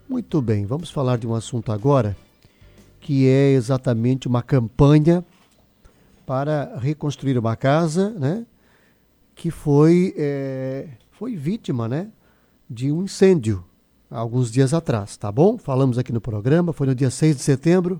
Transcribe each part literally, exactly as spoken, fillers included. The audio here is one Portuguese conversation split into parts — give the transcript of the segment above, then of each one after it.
Muito bem, vamos falar de um assunto agora que é exatamente uma campanha para reconstruir uma casa, né, que foi, é, foi vítima, né, de um incêndio há alguns dias atrás, tá bom? Falamos aqui no programa, foi no dia seis de setembro,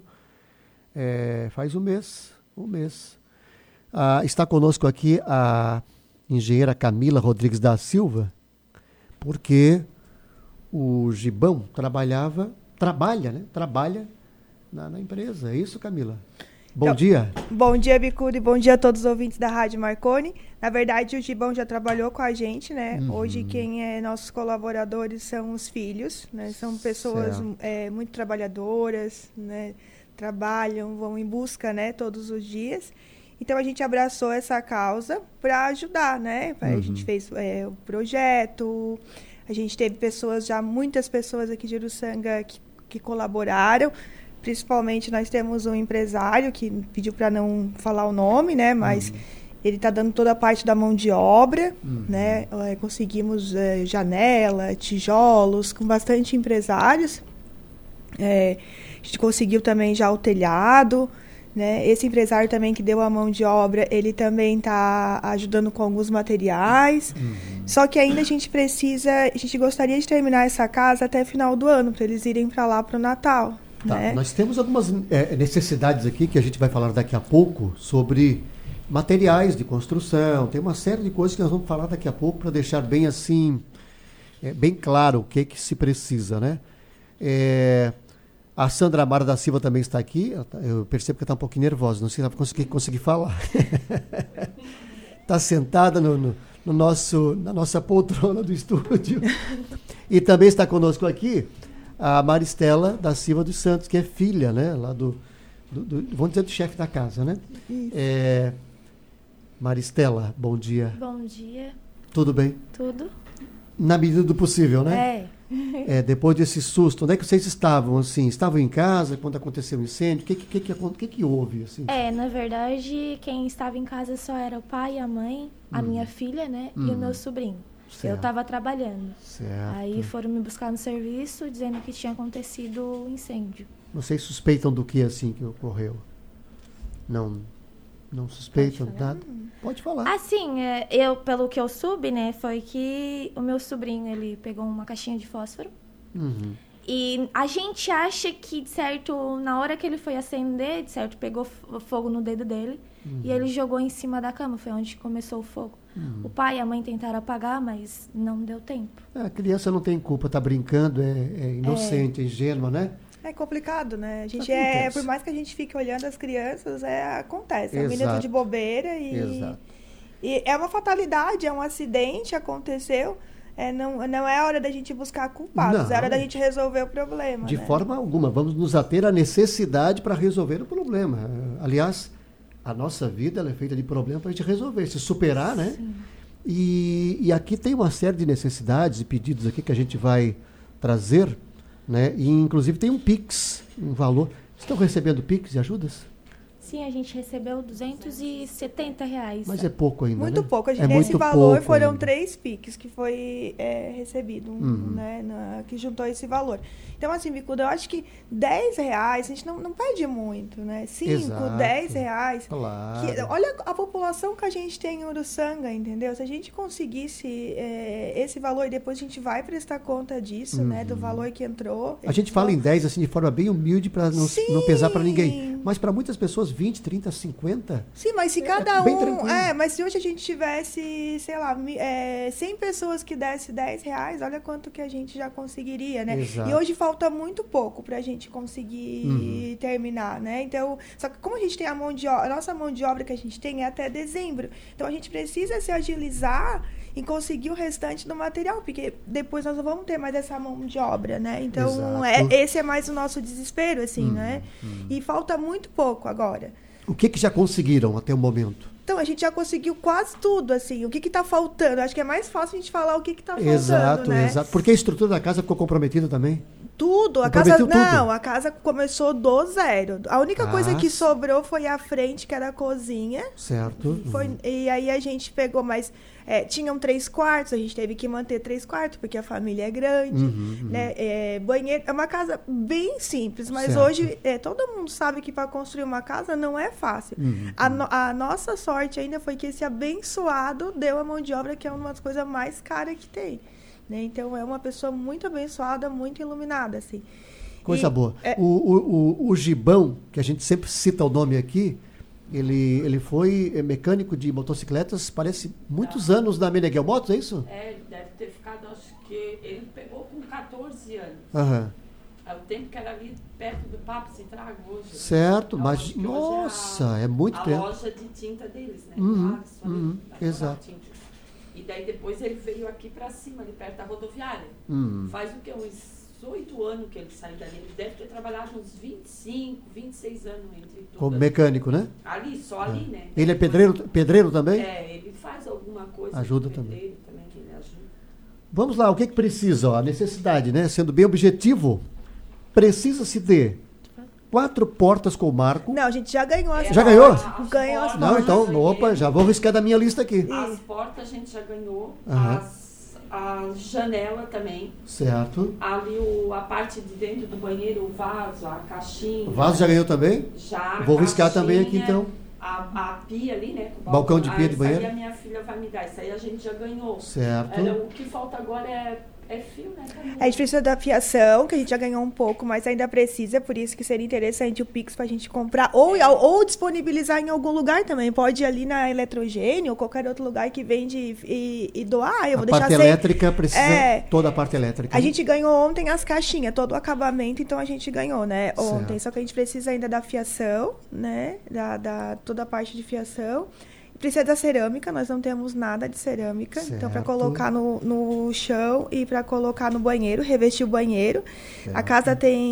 é, faz um mês, um mês. Ah, está conosco aqui a engenheira Camila Rodrigues da Silva, porque o Gibão trabalhava, trabalha, né? Trabalha na, na empresa. É isso, Camila? Bom então, dia. Bom dia, Bicudo, e bom dia a todos os ouvintes da Rádio Marconi. Na verdade, o Gibão já trabalhou com a gente, né? Uhum. Hoje, quem é nossos colaboradores são os filhos, né? São pessoas é, muito trabalhadoras, né? Trabalham, vão em busca, né? Todos os dias. Então, a gente abraçou essa causa para ajudar, né? Uhum. A gente fez é, o projeto, a gente teve pessoas, já muitas pessoas aqui de Uruçanga que, que colaboraram. Principalmente, nós temos um empresário que pediu para não falar o nome, né? Mas uhum. ele está dando toda a parte da mão de obra, uhum. né? É, conseguimos é, janela, tijolos, com bastante empresários. É, a gente conseguiu também já o telhado, né? Esse empresário também que deu a mão de obra, ele também está ajudando com alguns materiais. Uhum. Só que ainda a gente precisa, a gente gostaria de terminar essa casa até final do ano, para eles irem para lá para o Natal. Tá, né? Nós temos algumas é, necessidades aqui que a gente vai falar daqui a pouco sobre materiais de construção. Tem uma série de coisas que nós vamos falar daqui a pouco para deixar bem assim, é, bem claro o que, que se precisa, né? É, a Sandra Amara da Silva também está aqui. Eu percebo que está um pouquinho nervosa, não sei se ela vai conseguir, conseguir falar. Está sentada no, no, no nosso, na nossa poltrona do estúdio. E também está conosco aqui a Maristela da Silva dos Santos, que é filha, né, lá do, do, do vamos dizer, do chefe da casa, né? É, Maristela, bom dia. Bom dia. Tudo bem? Tudo. Na medida do possível, né? É. É, depois desse susto, onde é que vocês estavam, assim? Estavam em casa quando aconteceu o incêndio? O que, que, que, que, que houve, assim? É, na verdade, quem estava em casa só era o pai, a mãe, a hum. minha filha, né, hum. e o meu sobrinho. Certo. Eu estava trabalhando. Certo. Aí foram me buscar no serviço, dizendo que tinha acontecido o incêndio. Vocês suspeitam do que, assim, que ocorreu? Não, não suspeitam Pode nada? Pode falar. Assim, eu, pelo que eu soube, né, foi que o meu sobrinho, ele pegou uma caixinha de fósforo. Uhum. E a gente acha que, de certo, na hora que ele foi acender, de certo, pegou fogo no dedo dele. Uhum. E ele jogou em cima da cama, foi onde começou o fogo. Uhum. O pai e a mãe tentaram apagar, mas não deu tempo. A criança não tem culpa, tá brincando, é, é inocente, é. é ingênua, né? É complicado, né? A gente é, por mais que a gente fique olhando as crianças, é, acontece. É um minuto de bobeira e, e é uma fatalidade, é um acidente, aconteceu. É, não, não é hora da gente buscar culpados, não. É hora da gente resolver o problema. De né? forma alguma, vamos nos ater à necessidade para resolver o problema. Aliás, a nossa vida ela é feita de problemas para a gente resolver, se superar, né? E, e aqui tem uma série de necessidades e pedidos aqui que a gente vai trazer, né? E inclusive tem um Pix, um valor. Estão recebendo Pix de ajudas? Sim, a gente recebeu duzentos e setenta reais. Mas é pouco ainda, Muito né? pouco. A gente, é esse valor foram ainda. três Pix que foi é, recebido, uhum. né, na, que juntou esse valor. Então, assim, Bicuda, eu acho que dez reais, a gente não, não pede muito, né? cinco, dez reais. Claro. Que, olha a população que a gente tem em Uruçanga, entendeu? Se a gente conseguisse é, esse valor, e depois a gente vai prestar conta disso, uhum. né? Do valor que entrou. A gente fala em dez, assim, de forma bem humilde, para não, não pesar para ninguém. Mas para muitas pessoas, vinte, trinta, cinquenta... Sim, mas se cada é, bem um... tranquilo. É, mas se hoje a gente tivesse, sei lá, é, cem pessoas que dessem dez reais, olha quanto que a gente já conseguiria, né? Exato. E hoje falta muito pouco para a gente conseguir uhum. terminar, né? Então, só que como a gente tem a mão de obra, a nossa mão de obra que a gente tem é até dezembro. Então, a gente precisa se agilizar e conseguir o restante do material, porque depois nós não vamos ter mais essa mão de obra, né? Então, é, esse é mais o nosso desespero, assim, uhum. né? Uhum. E falta muito pouco agora. O que que já conseguiram até o momento? Então, a gente já conseguiu quase tudo, assim. O que que tá faltando? Acho que é mais fácil a gente falar o que que tá faltando, exato, né? Exato, porque a estrutura da casa ficou comprometida também. Tudo, a casa tudo. Não, a casa começou do zero. A única ah. coisa que sobrou foi a frente, que era a cozinha. Certo. Foi, uhum. E aí a gente pegou mais. É, tinham três quartos, a gente teve que manter três quartos, porque a família é grande. Uhum, uhum. Né? É, banheiro. É uma casa bem simples, mas certo. Hoje é, todo mundo sabe que para construir uma casa não é fácil. Uhum, a, no, a nossa sorte ainda foi que esse abençoado deu a mão de obra, que é uma das coisas mais caras que tem. Né? Então, é uma pessoa muito abençoada, muito iluminada, assim. Coisa e, boa. É... O, o, o, o Gibão, que a gente sempre cita o nome aqui, ele, ele foi mecânico de motocicletas, parece muitos ah. anos na Meneghel Motos, é isso? É, ele deve ter ficado, acho que ele pegou com catorze anos. Aham. É o tempo que era ali perto do Papo se traga hoje. Certo, mas, nossa, é, a, é muito a tempo. A loja de tinta deles, né? Uhum, uhum, exato. E daí depois ele veio aqui pra cima, ali perto da rodoviária. Hum. Faz o quê? Uns oito anos que ele saiu dali. Ele deve ter trabalhado uns vinte e cinco, vinte e seis anos entre tudo. Como mecânico, né? Ali, só ali, é. né? Ele é pedreiro, pedreiro também? É, ele faz alguma coisa. Ajuda também. também que ele ajuda. Vamos lá, o que que precisa? Ó, a necessidade, né? Sendo bem objetivo, precisa-se ter quatro portas com marco. Não, a gente já ganhou as é, Já ganhou? As ganhou as Não, então, opa, já vou riscar da minha lista aqui. As portas a gente já ganhou, uhum. as, a janela também. Certo. Ali o, a parte de dentro do banheiro, o vaso, a caixinha. O vaso já ganhou também? Já. Vou riscar também aqui então. A, a pia ali, né? O balcão de pia ah, de banheiro. Isso aí a minha filha vai me dar, isso aí a gente já ganhou. Certo. Era, o que falta agora é... É fio, né? A gente precisa da fiação, que a gente já ganhou um pouco, mas ainda precisa, por isso que seria interessante o Pix pra gente comprar, ou, é. ou disponibilizar em algum lugar também. Pode ir ali na Eletrogênio ou qualquer outro lugar que vende e, e doar. Eu vou a deixar parte sem... elétrica precisa, é. toda a parte elétrica. A gente ganhou ontem as caixinhas, todo o acabamento, então a gente ganhou, né? Ontem, certo. Só que a gente precisa ainda da fiação, né? Da, da, toda a parte de fiação. Precisa da cerâmica, nós não temos nada de cerâmica. Certo. Então, para colocar no, no chão e para colocar no banheiro, revestir o banheiro. Certo. A casa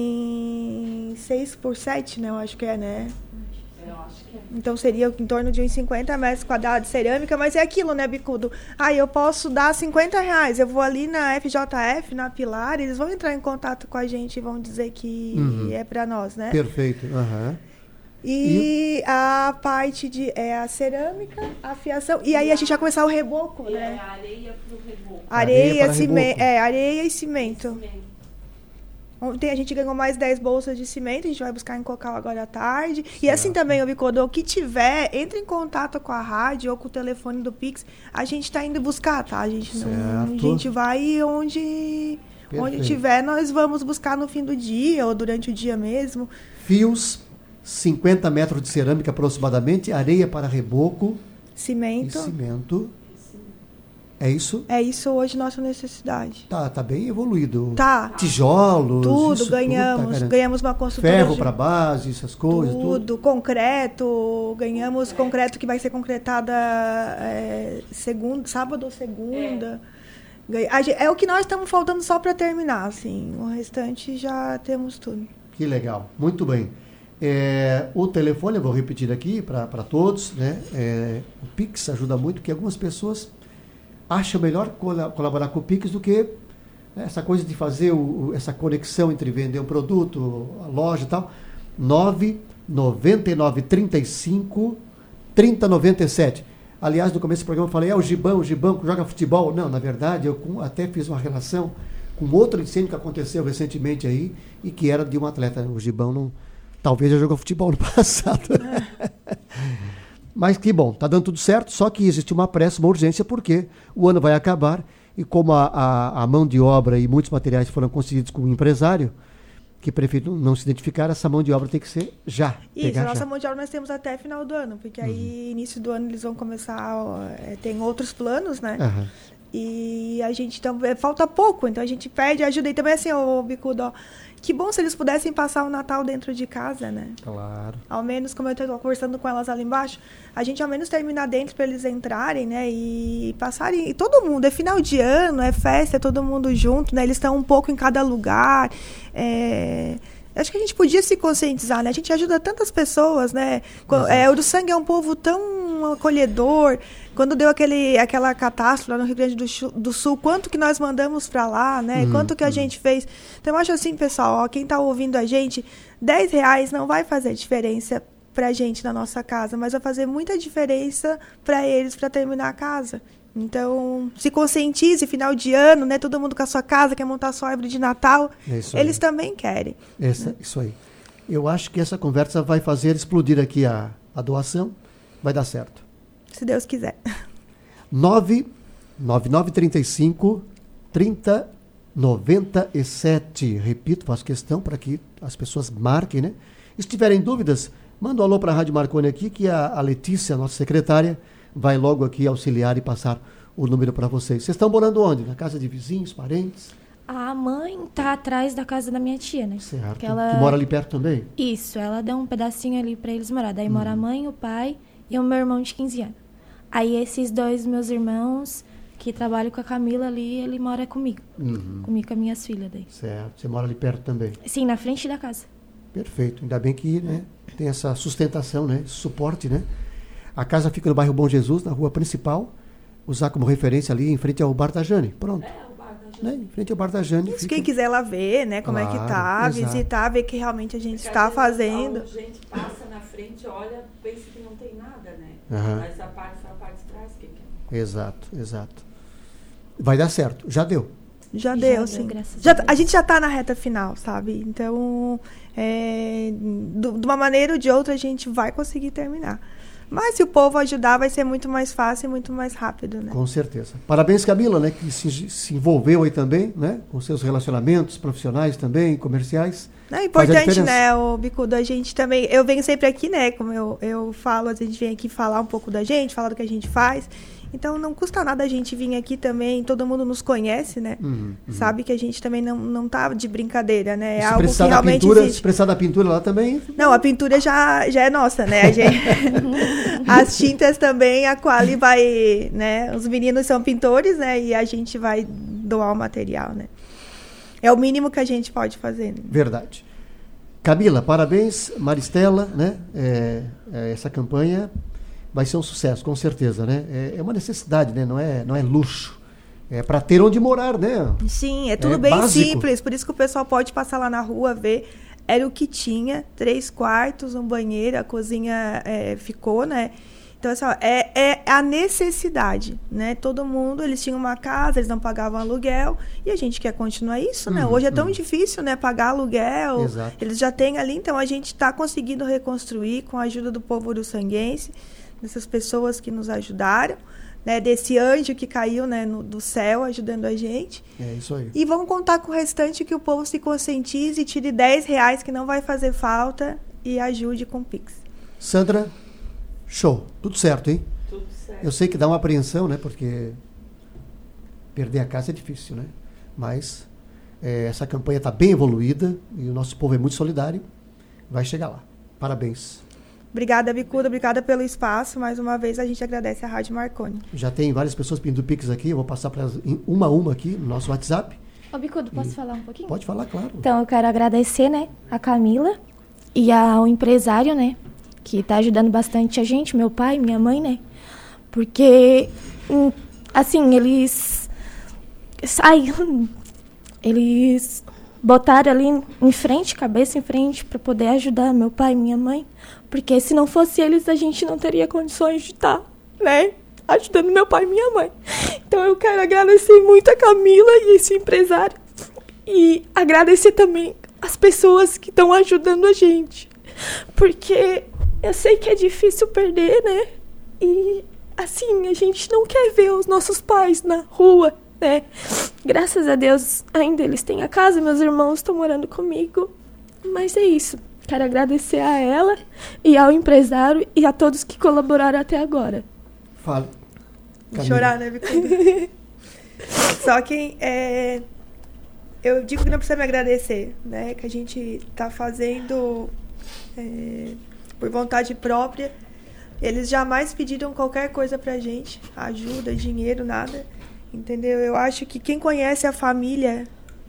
tem seis por sete, né? Eu acho que é, né? Eu acho que é. Então, seria em torno de uns cinquenta metros quadrados de cerâmica, mas é aquilo, né, Bicudo? Ah, eu posso dar cinquenta reais. Eu vou ali na F J F, na Pilar, eles vão entrar em contato com a gente e vão dizer que uhum. é para nós, né? Perfeito. Aham. Uhum. E, e a parte de é a cerâmica, a fiação. E aí a gente vai começar o reboco, e né? É a areia pro reboco. Areia, areia cimento. É, areia e cimento. cimento. Ontem a gente ganhou mais dez bolsas de cimento, a gente vai buscar em Cocal agora à tarde. Certo. E assim também, o Bicodô, o que tiver, entre em contato com a rádio ou com o telefone do Pix, a gente tá indo buscar, tá? A gente, não, a gente vai onde, onde tiver, nós vamos buscar no fim do dia ou durante o dia mesmo. Fios. cinquenta metros de cerâmica aproximadamente, areia para reboco. Cimento. E cimento. É isso? É isso hoje nossa necessidade. Tá, tá bem evoluído. Tá. Tijolos. Tudo, ganhamos. Tudo, tá, ganhamos uma construtora. Ferro de... para base, essas coisas. Tudo, tudo. Concreto. Ganhamos concreto que vai ser concretada é, segundo, sábado ou segunda. É. É o que nós estamos faltando só para terminar, assim. O restante já temos tudo. Que legal. Muito bem. É, o telefone, eu vou repetir aqui para todos, né? É, o Pix ajuda muito, porque algumas pessoas acham melhor colaborar com o Pix do que essa coisa de fazer o, essa conexão entre vender um produto, a loja e tal. nove nove nove três cinco três zero nove sete. Aliás, no começo do programa eu falei, é o Gibão, o Gibão que joga futebol. Não, na verdade, eu até fiz uma relação com outro incêndio que aconteceu recentemente aí e que era de um atleta. O Gibão não... Talvez já jogou futebol no passado. É. Mas que bom, tá dando tudo certo, só que existe uma pressa, uma urgência, porque o ano vai acabar e como a, a, a mão de obra e muitos materiais foram conseguidos com o empresário, que prefiro não se identificar, essa mão de obra tem que ser já. Isso, a nossa já. mão de obra nós temos até final do ano, porque aí, uhum. início do ano, eles vão começar, é, tem outros planos, né? Uhum. E a gente, então, falta pouco, então a gente pede ajuda. E também assim, ô Bicudo, ó, que bom se eles pudessem passar o Natal dentro de casa, né? Claro. Ao menos, como eu estou conversando com elas ali embaixo, a gente ao menos terminar dentro para eles entrarem, né? E passarem. E todo mundo, é final de ano, é festa, é todo mundo junto, né? Eles estão um pouco em cada lugar. É... Acho que a gente podia se conscientizar, né? A gente ajuda tantas pessoas, né? É, o do sangue é um povo tão acolhedor. Quando deu aquele, aquela catástrofe lá no Rio Grande do, do Sul, quanto que nós mandamos para lá, né? Hum, quanto que a hum. gente fez. Então, eu acho assim, pessoal, ó, quem está ouvindo a gente, dez reais não vai fazer diferença para a gente na nossa casa, mas vai fazer muita diferença para eles para terminar a casa. Então, se conscientize, final de ano, né? Todo mundo com a sua casa, quer montar a sua árvore de Natal. É eles também querem. Essa, né? Isso aí. Eu acho que essa conversa vai fazer explodir aqui a, a doação. Vai dar certo. Se Deus quiser. nove nove nove três cinco, trinta, noventa e sete. Repito, faço questão para que as pessoas marquem, né? Se tiverem dúvidas, manda um alô para a Rádio Marconi aqui, que a, a Letícia, nossa secretária, vai logo aqui auxiliar e passar o número para vocês. Vocês estão morando onde? Na casa de vizinhos, parentes? A mãe tá atrás da casa da minha tia, né? Certo. Que, ela... que mora ali perto também? Isso, ela deu um pedacinho ali para eles morar. Daí hum. mora a mãe, o pai e o meu irmão de quinze anos. Aí esses dois meus irmãos, que trabalham com a Camila ali, ele mora comigo. Uhum. Comigo, com as minhas filhas daí. Certo. Você mora ali perto também? Sim, na frente da casa. Perfeito. Ainda bem que, né, tem essa sustentação, né, esse suporte, né? A casa fica no bairro Bom Jesus, na rua principal. Usar como referência ali em frente ao Bar da Jane. Pronto. É, o Bar da Jane. Né? Em frente ao Bar da Jane. Isso, fica... quem quiser lá ver, né, como claro, é que tá, exato. Visitar, ver que realmente a gente está fazendo. A gente passa na frente, olha, pensa que não tem nada, né? Uhum. Mas a parte, a parte de trás, quem quer? Exato, exato. Vai dar certo. Já deu. Já, já deu, sim. Já, a gente já está na reta final, sabe? Então, é, do, de uma maneira ou de outra, a gente vai conseguir terminar. Mas se o povo ajudar, vai ser muito mais fácil e muito mais rápido, né? Com certeza. Parabéns, Camila, né? Que se, se envolveu aí também, né? Com seus relacionamentos profissionais também, comerciais. É importante, né, o Bicudo, a gente também... Eu venho sempre aqui, né? Como eu, eu falo, a gente vem aqui falar um pouco da gente, falar do que a gente faz. Então, não custa nada a gente vir aqui também, todo mundo nos conhece, né? Uhum, uhum. Sabe que a gente também não, não tá de brincadeira, né? É algo que realmente pintura, existe. Se precisar da pintura lá também... Não, a pintura já, já é nossa, né? A gente... As tintas também, a Quali vai, né? Os meninos são pintores, né? E a gente vai doar o material, né? É o mínimo que a gente pode fazer. Né? Verdade. Camila, parabéns. Maristela, né? É, é, essa campanha... vai ser um sucesso, com certeza, né? É, é uma necessidade, né? Não é, não é luxo. É para ter onde morar, né? Sim, é tudo é bem básico. Simples. Por isso que o pessoal pode passar lá na rua, ver. Era o que tinha. Três quartos, um banheiro, a cozinha é, ficou, né? Então, assim, ó, é, é a necessidade, né? Todo mundo, eles tinham uma casa, eles não pagavam aluguel. E a gente quer continuar isso, né? Uhum, Hoje é tão uhum. difícil, né? Pagar aluguel. Exato. Eles já têm ali. Então, a gente está conseguindo reconstruir com a ajuda do povo uruçanguense. Dessas pessoas que nos ajudaram, né, desse anjo que caiu, né, no, do céu ajudando a gente. É isso aí. E vamos contar com o restante, que o povo se conscientize e tire dez reais, que não vai fazer falta, e ajude com o Pix. Sandra, show. Tudo certo, hein? Tudo certo. Eu sei que dá uma apreensão, né, porque perder a casa é difícil, né? Mas é, essa campanha está bem evoluída e o nosso povo é muito solidário. Vai chegar lá. Parabéns. Obrigada, Bicuda. Obrigada pelo espaço. Mais uma vez, a gente agradece a Rádio Marconi. Já tem várias pessoas pedindo Pix aqui. Eu vou passar para uma a uma aqui no nosso WhatsApp. Ô, Bicudo, posso e... falar um pouquinho? Pode falar, claro. Então, eu quero agradecer, né, a Camila e ao empresário, né, que está ajudando bastante a gente, meu pai, minha mãe, né, porque, assim, eles saíram, eles botaram ali em frente, cabeça em frente, para poder ajudar meu pai e minha mãe. Porque se não fosse eles, a gente não teria condições de estar, né, ajudando meu pai e minha mãe. Então eu quero agradecer muito a Camila e esse empresário. E agradecer também as pessoas que estão ajudando a gente. Porque eu sei que é difícil perder, né? E, assim, a gente não quer ver os nossos pais na rua, né? Graças a Deus, ainda eles têm a casa, meus irmãos estão morando comigo. Mas é isso. Quero agradecer a ela e ao empresário e a todos que colaboraram até agora. Fala. Chorar, né, Vitória? Só que é, eu digo que não precisa me agradecer, né? Que a gente tá fazendo é, por vontade própria. Eles jamais pediram qualquer coisa pra gente, ajuda, dinheiro, nada. Entendeu? Eu acho que quem conhece a família,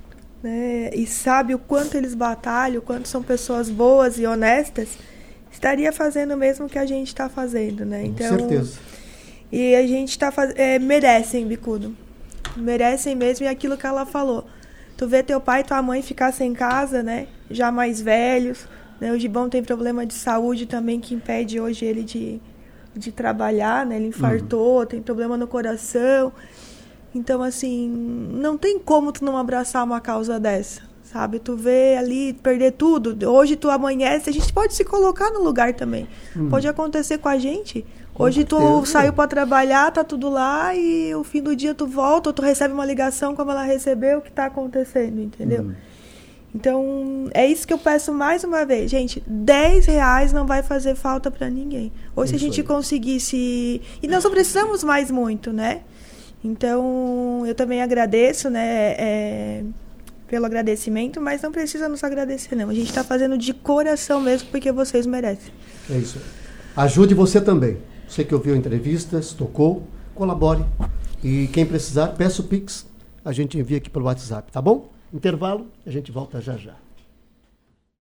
né, e sabe o quanto eles batalham, o quanto são pessoas boas e honestas, estaria fazendo o mesmo que a gente está fazendo, né? Então, com certeza. E a gente tá faz... é, merecem, Bicudo. Merecem mesmo, e aquilo que ela falou. Tu vê teu pai e tua mãe ficar sem casa, né? Já mais velhos. Né? O Gibão tem problema de saúde também que impede hoje ele de, de trabalhar, né? Ele infartou, uhum. tem problema no coração. Então, assim, não tem como tu não abraçar uma causa dessa, sabe? Tu vê ali, perder tudo. Hoje tu amanhece, a gente pode se colocar no lugar também. Uhum. Pode acontecer com a gente. Hoje tu Deus, saiu para trabalhar, tá tudo lá, e o fim do dia tu volta, ou tu recebe uma ligação como ela recebeu, o que tá acontecendo, entendeu? Uhum. Então, é isso que eu peço mais uma vez. Gente, dez reais não vai fazer falta para ninguém. Ou se a gente aí. conseguisse... E nós não precisamos mais muito, né? Então, eu também agradeço, né, é, pelo agradecimento, mas não precisa nos agradecer, não. A gente está fazendo de coração mesmo, porque vocês merecem. É isso aí. Ajude você também. Você que ouviu entrevistas, tocou, colabore. E quem precisar, peça o Pix, a gente envia aqui pelo WhatsApp, tá bom? Intervalo, a gente volta já já.